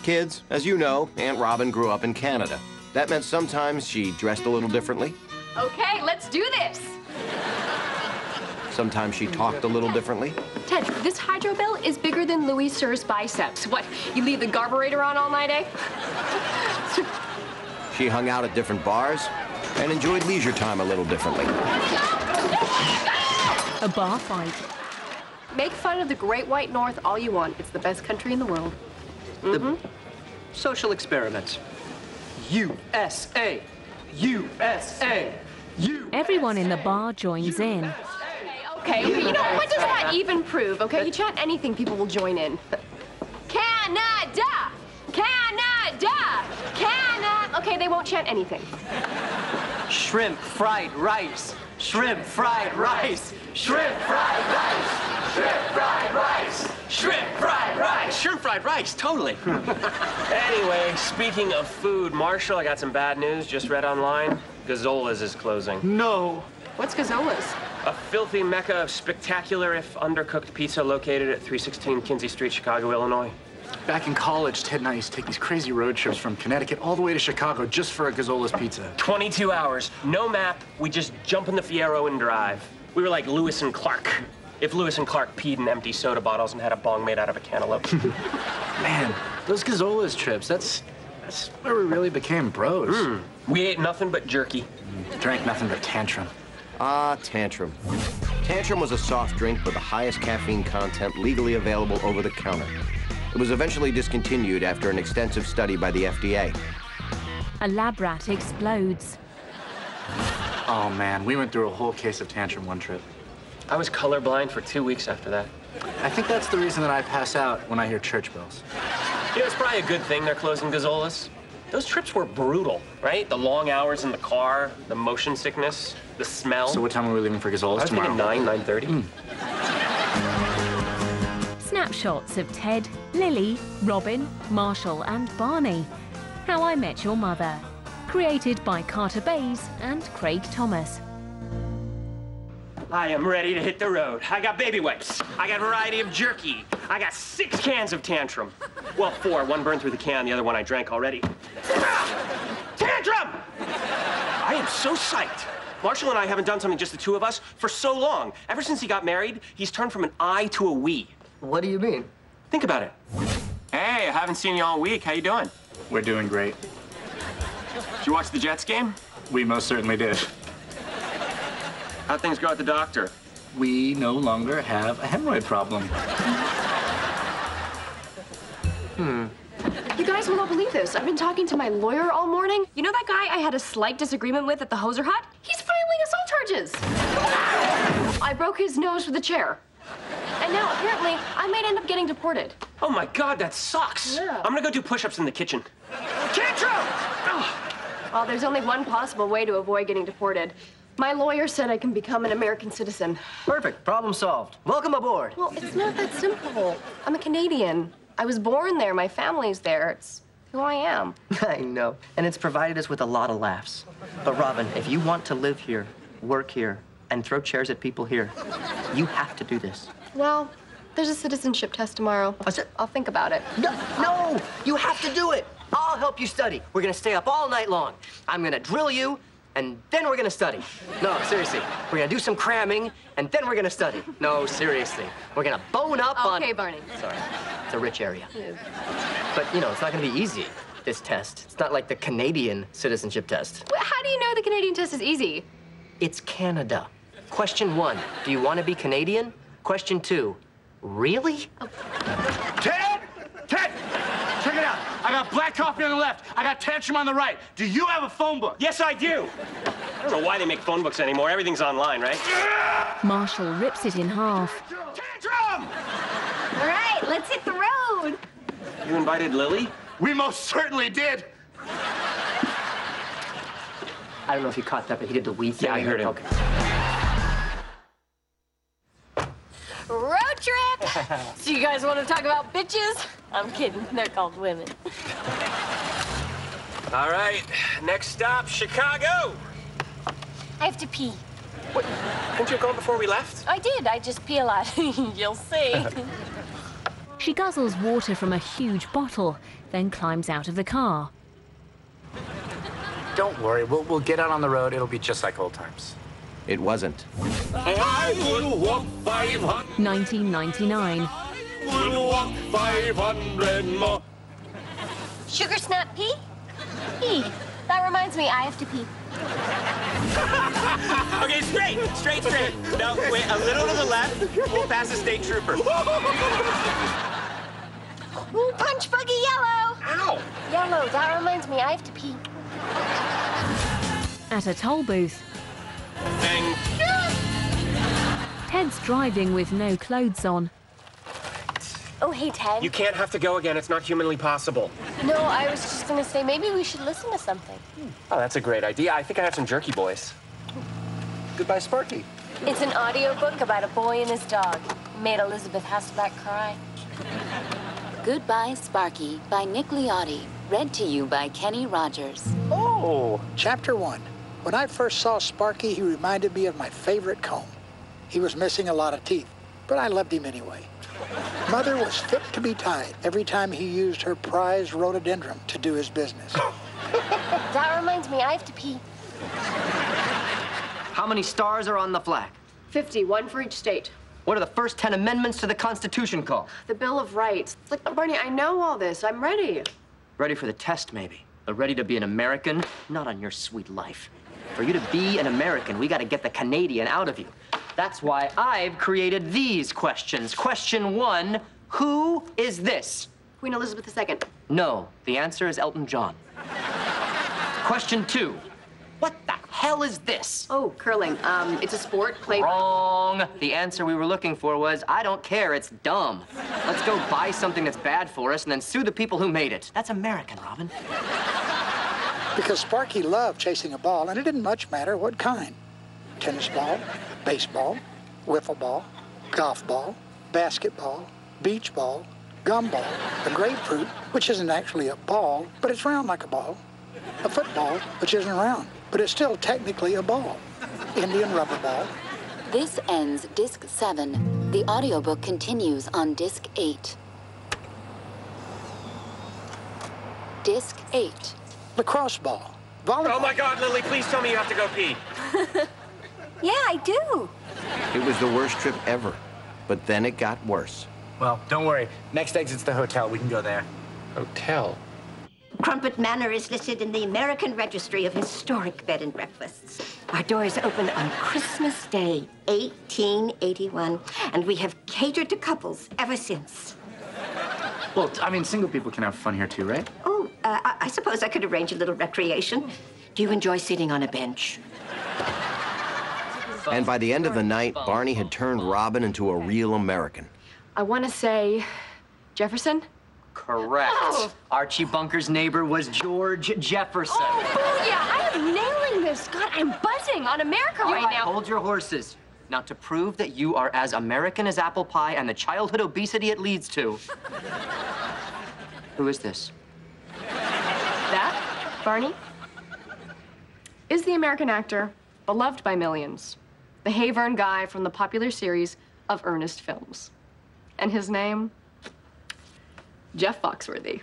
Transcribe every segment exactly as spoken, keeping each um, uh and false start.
Kids, as you know, Aunt Robin grew up in Canada. That meant sometimes she dressed a little differently. Okay, let's do this. Sometimes she talked a little differently. Ted, this hydro bill is bigger than Louis Sir's biceps. What, you leave the carburetor on all night, eh? She hung out at different bars and enjoyed leisure time a little differently. A bar fight. Make fun of the Great White North all you want. It's the best country in the world. Mm-hmm. The social experiments. U S A. U S A. U. Everyone in the bar joins in. Okay, okay, you know, what does that even prove, okay? You chant anything, people will join in. Canada! Canada! Canada! Okay, they won't chant anything. Shrimp fried rice. Shrimp fried rice. Shrimp fried rice. Shrimp fried rice. Shrimp fried rice. Shrimp fried rice, totally. Anyway, speaking of food, Marshall, I got some bad news. Just read online. Gazzola's is closing. No. What's Gazzola's? A filthy mecca of spectacular, if undercooked pizza located at three sixteen Kinsey Street, Chicago, Illinois. Back in college, Ted and I used to take these crazy road trips from Connecticut all the way to Chicago just for a Gazzola's pizza. twenty-two hours, no map, we just jump in the Fiero and drive. We were like Lewis and Clark. If Lewis and Clark peed in empty soda bottles and had a bong made out of a cantaloupe. Man, those Gazzola's trips, that's, that's where we really became bros. Mm. We ate nothing but jerky. Drank nothing but Tantrum. Ah, Tantrum. Tantrum was a soft drink with the highest caffeine content legally available over the counter. It was eventually discontinued after an extensive study by the F D A. A lab rat explodes. Oh man, we went through a whole case of Tantrum one trip. I was colorblind for two weeks after that. I think that's the reason that I pass out when I hear church bells. You know, it's probably a good thing they're closing Gazzola's. Those trips were brutal, right? The long hours in the car, the motion sickness, the smell. So what time are we leaving for Gazzola's I was tomorrow? thinking nine, nine thirty. Mm. Snapshots of Ted, Lily, Robin, Marshall and Barney. How I Met Your Mother. Created by Carter Bays and Craig Thomas. I am ready to hit the road. I got baby wipes. I got a variety of jerky. I got six cans of Tantrum. Well, four. One burned through the can, the other one I drank already. Tantrum! I am so psyched. Marshall and I haven't done something just the two of us for so long. Ever since he got married, he's turned from an I to a we. What do you mean? Think about it. Hey, I haven't seen you all week. How you doing? We're doing great. Did you watch the Jets game? We most certainly did. How'd things go at the doctor? We no longer have a hemorrhoid problem. Hmm. You guys will not believe this. I've been talking to my lawyer all morning. You know that guy I had a slight disagreement with at the Hoser Hut? He's filing assault charges. I broke his nose with a chair. And now, apparently, I might end up getting deported. Oh, my God, that sucks. Yeah. I'm gonna go do push-ups in the kitchen. Tantrum! Oh. Well, there's only one possible way to avoid getting deported. My lawyer said I can become an American citizen. Perfect. Problem solved. Welcome aboard. Well, it's not that simple. I'm a Canadian. I was born there. My family's there. It's who I am. I know. And it's provided us with a lot of laughs. But Robin, if you want to live here, work here, and throw chairs at people here, you have to do this. Well, there's a citizenship test tomorrow. What's it? I'll think about it. No, no, you have to do it. I'll help you study. We're gonna stay up all night long. I'm gonna drill you, and then we're gonna study. No, seriously. We're gonna do some cramming, and then we're gonna study. No, seriously. We're gonna bone up on... Okay, Barney. Sorry. It's a rich area. It is. But, you know, it's not gonna be easy, this test. It's not like the Canadian citizenship test. Well, how do you know the Canadian test is easy? It's Canada. Question one, do you want to be Canadian? Question two, really? Oh. Ted! Ted! Check it out. I got black coffee on the left. I got Tantrum on the right. Do you have a phone book? Yes, I do. I don't know why they make phone books anymore. Everything's online, right? Marshall rips it in half. Tantrum! All right, let's hit the road. You invited Lily? We most certainly did. I don't know if you caught that, but he did the wee thing. Yeah, I heard him. Okay. Road trip! So you guys want to talk about bitches? I'm kidding. They're called women. All right, next stop, Chicago. I have to pee. What? Didn't you go before we left? I did. I just pee a lot. You'll see. She guzzles water from a huge bottle, then climbs out of the car. Don't worry, we'll, we'll get out on the road. It'll be just like old times. It wasn't. I will walk five hundred. nineteen ninety-nine. Will walk five hundred more. Sugar snap pee? Pee. That reminds me, I have to pee. Okay, straight, straight, straight. No, wait, a little to the left. We'll pass a state trooper. Ooh, punch buggy yellow. Ow! Yellow, that reminds me, I have to pee. At a toll booth, Bang. Ted's driving with no clothes on. Oh, hey, Ted. You can't have to go again. It's not humanly possible. No, I was just gonna say, maybe we should listen to something. Oh, that's a great idea. I think I have some Jerky Boys. Goodbye, Sparky. It's an audiobook about a boy and his dog. It made Elizabeth Hasselbeck cry. Goodbye, Sparky by Nick Liotti. Read to you by Kenny Rogers. Oh, chapter one. When I first saw Sparky, he reminded me of my favorite comb. He was missing a lot of teeth, but I loved him anyway. Mother was fit to be tied every time he used her prized rhododendron to do his business. That reminds me, I have to pee. How many stars are on the flag? fifty, one for each state. What are the first ten amendments to the Constitution called? The Bill of Rights. Like, Barney, I know all this. I'm ready. Ready for the test, maybe. But ready to be an American? Not on your sweet life. For you to be an American, we gotta get the Canadian out of you. That's why I've created these questions. Question one, who is this? Queen Elizabeth the Second. No, the answer is Elton John. Question two, what the hell is this? Oh, curling. Um, it's a sport played... Wrong. The answer we were looking for was, I don't care, it's dumb. Let's go buy something that's bad for us and then sue the people who made it. That's American, Robin. Because Sparky loved chasing a ball, and it didn't much matter what kind. Tennis ball, baseball, wiffle ball, golf ball, basketball, beach ball, gumball, a grapefruit, which isn't actually a ball, but it's round like a ball, a football, which isn't round, but it's still technically a ball, Indian rubber ball. This ends disc seven. The audiobook continues on disc eight. Disc eight. Lacrosse ball, volleyball. Oh my God, Lily, please tell me you have to go pee. Yeah, I do. It was the worst trip ever. But then it got worse. Well, don't worry. Next exit's the hotel. We can go there. Hotel? Crumpet Manor is listed in the American Registry of Historic Bed and Breakfasts. Our doors opened on Christmas Day, eighteen eighty-one, and we have catered to couples ever since. Well, I mean, single people can have fun here too, right? Oh, uh, I, I suppose I could arrange a little recreation. Do you enjoy sitting on a bench? And by the end of the night, Barney had turned Robin into a real American. I want to say Jefferson? Correct. Oh. Archie Bunker's neighbor was George Jefferson. Oh, yeah, I am nailing this. God, I'm buzzing on America You right now. Hold your horses. Now, to prove that you are as American as apple pie and the childhood obesity it leads to. Who is this? That, Barney, is the American actor, beloved by millions, the Hayvern guy from the popular series of Ernest Films. And his name, Jeff Foxworthy.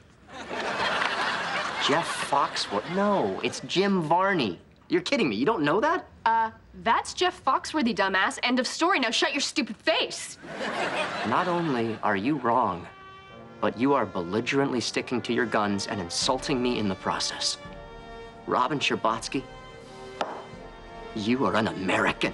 Jeff Foxworthy? No, it's Jim Varney. You're kidding me. You don't know that? Uh, that's Jeff Foxworthy, dumbass. End of story. Now shut your stupid face. Not only are you wrong, but you are belligerently sticking to your guns and insulting me in the process. Robin Scherbatsky, you are an American.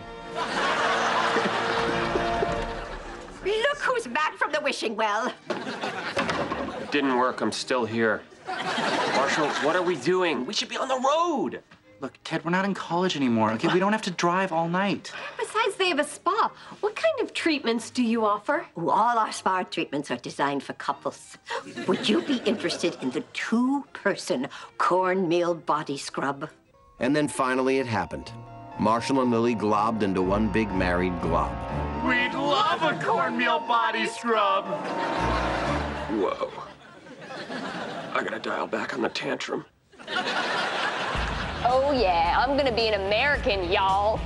Look who's back from the wishing well. It didn't work. I'm still here. Marshall, what are we doing? We should be on the road. Look, Ted, we're not in college anymore, okay? We don't have to drive all night. Besides, they have a spa. What kind of treatments do you offer? Ooh, all our spa treatments are designed for couples. Would you be interested in the two-person cornmeal body scrub? And then finally it happened. Marshall and Lily globbed into one big married glob. We'd love a cornmeal body scrub. Whoa. I gotta dial back on the tantrum. Oh, yeah, I'm gonna be an American, y'all.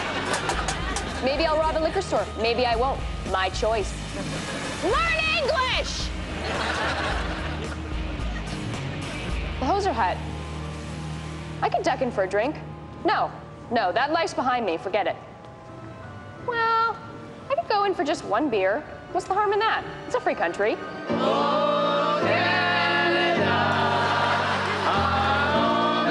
Maybe I'll rob a liquor store. Maybe I won't. My choice. Learn English! fish! The Hoser Hut. I could duck in for a drink. No, no, that life's behind me. Forget it. Well, I could go in for just one beer. What's the harm in that? It's a free country. Oh, Canada, home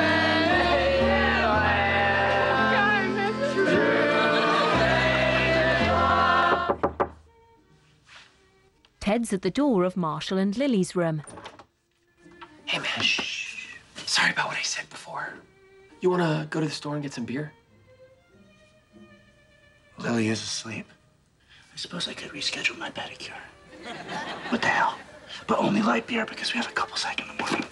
and Ted's at the door of Marshall and Lily's room. Hey, man, shh. Sorry about what I said before. You wanna go to the store and get some beer? Lily is asleep. I suppose I could reschedule my pedicure. What the hell? But only light beer because we have a couple sec in the morning.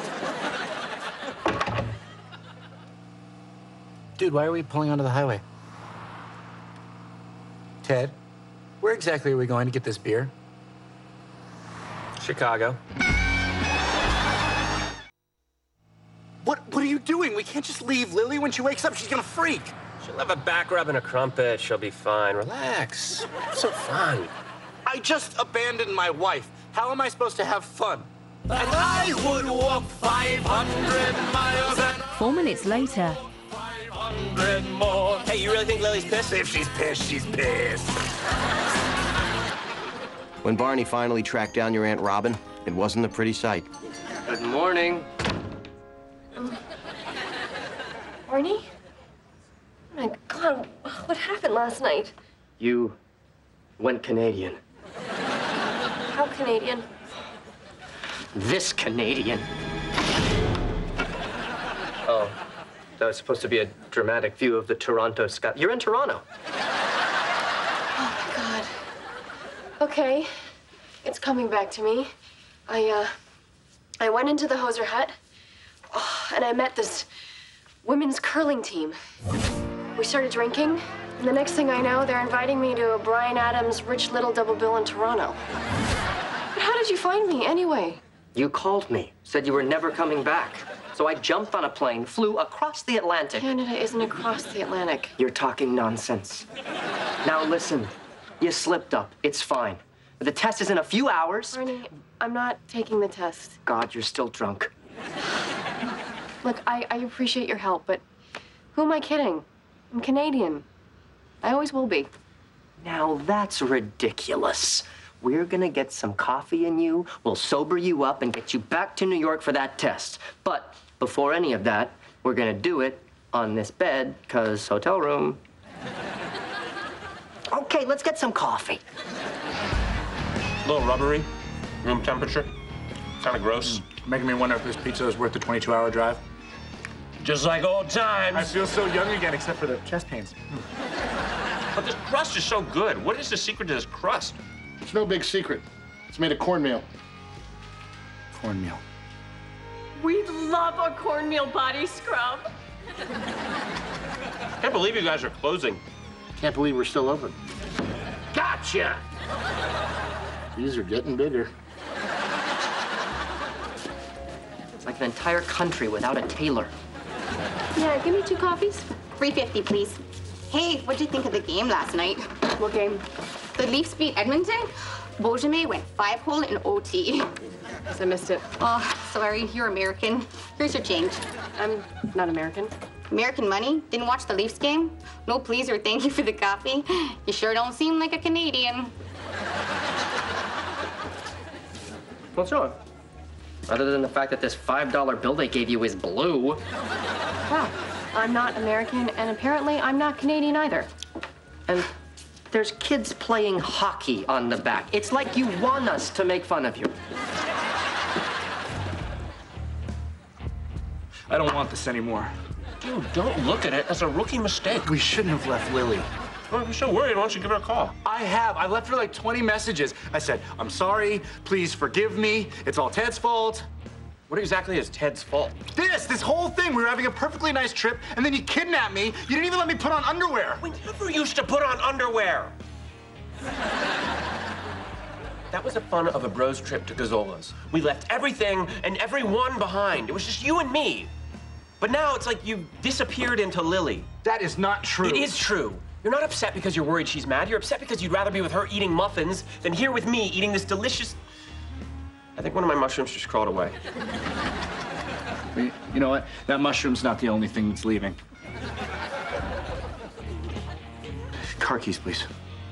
Dude, why are we pulling onto the highway? Ted, where exactly are we going to get this beer? Chicago. What, what are you doing? We can't just leave Lily. When she wakes up, she's gonna freak. She'll have a back rub and a crumpet. She'll be fine. Relax. Have some fun. I just abandoned my wife. How am I supposed to have fun? And I would walk five hundred miles and Four minutes later, five hundred more. Hey, you really think Lily's pissed? If she's pissed, she's pissed. When Barney finally tracked down your Aunt Robin, it wasn't a pretty sight. Good morning. Um, Barney? Oh my God, what happened last night? You went Canadian. How Canadian? This Canadian. Oh, that was supposed to be a dramatic view of the Toronto sky. You're in Toronto. Oh my God. Okay, it's coming back to me. I, uh, I went into the Hoser Hut, oh, and I met this women's curling team. We started drinking, and the next thing I know, they're inviting me to a Bryan Adams Rich Little double bill in Toronto. But how did you find me, anyway? You called me, said you were never coming back. So I jumped on a plane, flew across the Atlantic. Canada isn't across the Atlantic. You're talking nonsense. Now listen, you slipped up. It's fine. The test is in a few hours. Barney, I'm not taking the test. God, you're still drunk. Look, I, I appreciate your help, but who am I kidding? I'm Canadian. I always will be. Now that's ridiculous. We're gonna get some coffee in you, we'll sober you up and get you back to New York for that test. But before any of that, we're gonna do it on this bed, cause hotel room. Okay, let's get some coffee. A little rubbery, room temperature. Kind of gross. Mm. Making me wonder if this pizza is worth the twenty-two hour drive. Just like old times. I feel so young again, except for the chest pains. But this crust is so good. What is the secret to this crust? It's no big secret. It's made of cornmeal. Cornmeal. We love a cornmeal body scrub. Can't believe you guys are closing. Can't believe we're still open. Gotcha! These are getting bigger. It's like an entire country without a tailor. Yeah, give me two coffees. three fifty, please. Hey, what'd you think of the game last night? What game? The Leafs beat Edmonton. Beaujolais went five hole in O T. Guess I missed it. Oh, sorry, you're American. Here's your change. I'm not American. American money? Didn't watch the Leafs game? No please or thank you for the coffee. You sure don't seem like a Canadian. What's wrong? Other than the fact that this five dollar bill they gave you is blue. Wow, I'm not American, and apparently I'm not Canadian either. And there's kids playing hockey on the back. It's like you want us to make fun of you. I don't want this anymore. Dude, don't look at it as a rookie mistake. We shouldn't have left Lily. Well, if you're so worried, why don't you give her a call? I have. I left her like twenty messages. I said, I'm sorry, please forgive me. It's all Ted's fault. What exactly is Ted's fault? This, this whole thing. We were having a perfectly nice trip, and then you kidnapped me. You didn't even let me put on underwear. We never used to put on underwear. That was the fun of a bros trip to Gazzola's. We left everything and everyone behind. It was just you and me. But now it's like you disappeared into Lily. That is not true. It is true. You're not upset because you're worried she's mad. You're upset because you'd rather be with her eating muffins than here with me eating this delicious... I think one of my mushrooms just crawled away. You know what? That mushroom's not the only thing that's leaving. Car keys, please.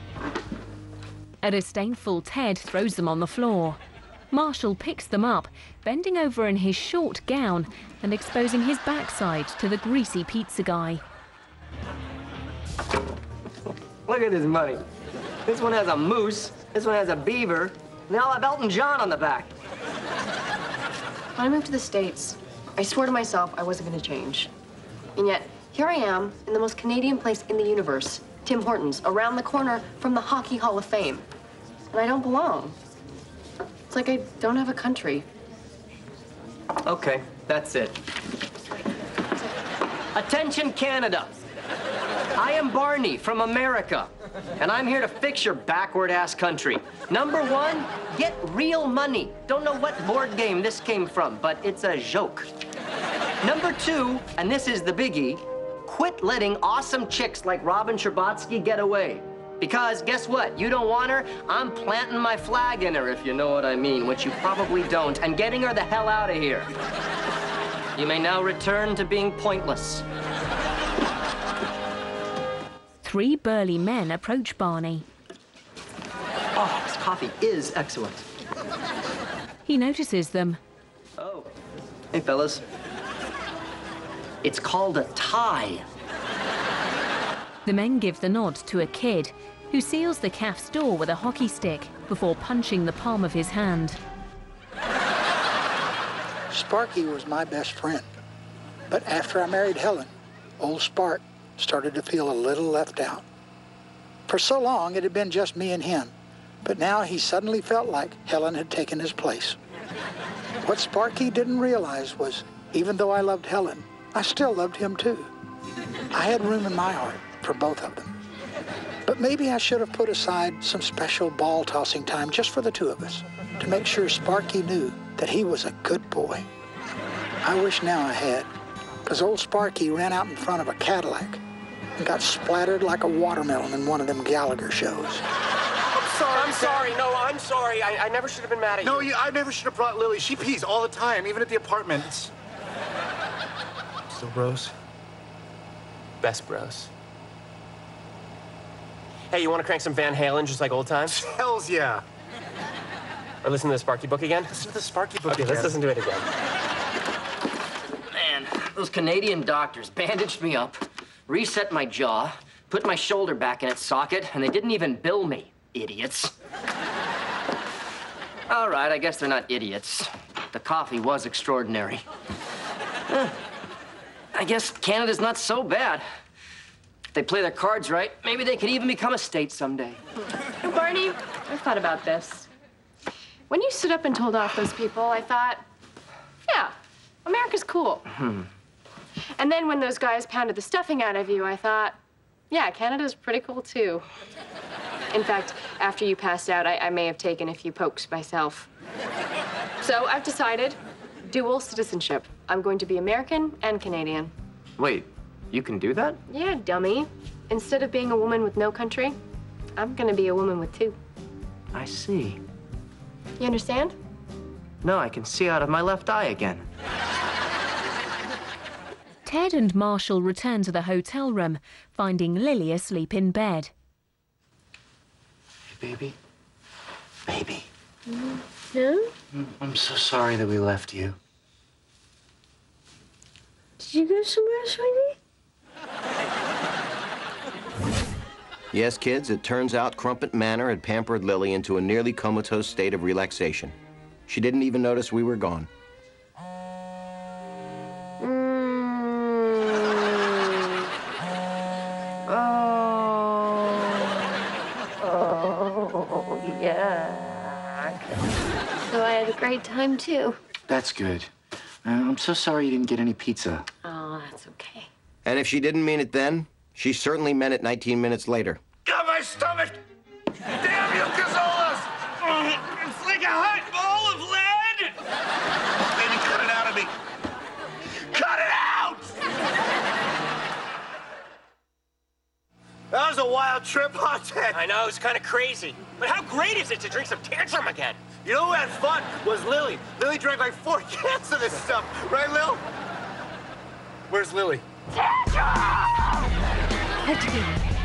A disdainful Ted throws them on the floor. Marshall picks them up, bending over in his short gown and exposing his backside to the greasy pizza guy. Look at this money. This one has a moose, this one has a beaver, and they all have Elton John on the back. When I moved to the States, I swore to myself I wasn't going to change. And yet, here I am in the most Canadian place in the universe, Tim Hortons, around the corner from the Hockey Hall of Fame. And I don't belong. It's like I don't have a country. Okay, that's it. Attention, Canada. I am Barney from America, and I'm here to fix your backward-ass country. Number one, get real money. Don't know what board game this came from, but it's a joke. Number two, and this is the biggie, quit letting awesome chicks like Robin Scherbatsky get away. Because guess what? You don't want her, I'm planting my flag in her, if you know what I mean, which you probably don't, and getting her the hell out of here. You may now return to being pointless. Three burly men approach Barney. Oh, this coffee is excellent. He notices them. Oh, hey, fellas. It's called a tie. The men give the nod to a kid, who seals the calf's door with a hockey stick before punching the palm of his hand. Sparky was my best friend. But after I married Helen, old Spark started to feel a little left out. For so long, it had been just me and him. But now he suddenly felt like Helen had taken his place. What Sparky didn't realize was, even though I loved Helen, I still loved him too. I had room in my heart for both of them. But maybe I should have put aside some special ball tossing time just for the two of us, to make sure Sparky knew that he was a good boy. I wish now I had, because old Sparky ran out in front of a Cadillac and got splattered like a watermelon in one of them Gallagher shows. I'm sorry, I'm sorry. No, I'm sorry. I, I never should have been mad at you. No, you, I never should have brought Lily. She pees all the time, even at the apartment. It's... Still bros? Best bros. Hey, you want to crank some Van Halen just like old times? Hells yeah. Or listen to the Sparky book again? Listen to the Sparky book okay, again. let's listen to it again. Man, those Canadian doctors bandaged me up, reset my jaw, put my shoulder back in its socket, and they didn't even bill me. Idiots. All right, I guess they're not idiots. The coffee was extraordinary. Eh, I guess Canada's not so bad. If they play their cards right, maybe they could even become a state someday. Hey, Barney, I've thought about this. When you stood up and told off those people, I thought, yeah, America's cool. Hmm. And then when those guys pounded the stuffing out of you, I thought, yeah, Canada's pretty cool, too. In fact, after you passed out, I, I may have taken a few pokes myself. So I've decided, dual citizenship. I'm going to be American and Canadian. Wait, you can do that? Yeah, dummy. Instead of being a woman with no country, I'm gonna be a woman with two. I see. You understand? No, I can see out of my left eye again. Ted and Marshall return to the hotel room, finding Lily asleep in bed. Hey, baby. Baby. No? I'm so sorry that we left you. Did you go somewhere, sweetie? Yes, kids, it turns out Crumpet Manor had pampered Lily into a nearly comatose state of relaxation. She didn't even notice we were gone. Mm. Oh. Oh, yeah. So I had a great time, too. That's good. Uh, I'm so sorry you didn't get any pizza. Oh, that's okay. And if she didn't mean it then, she certainly meant it nineteen minutes later. Got my stomach! Damn you, Cazolas! It's like a hot ball of lead! Baby, cut it out of me! Cut it out! That was a wild trip, huh, Ted? I know, it's kind of crazy. But how great is it to drink some Tantrum again? You know who had fun was Lily. Lily drank like four cans of this stuff. Right, Lil? Where's Lily? Tantrum!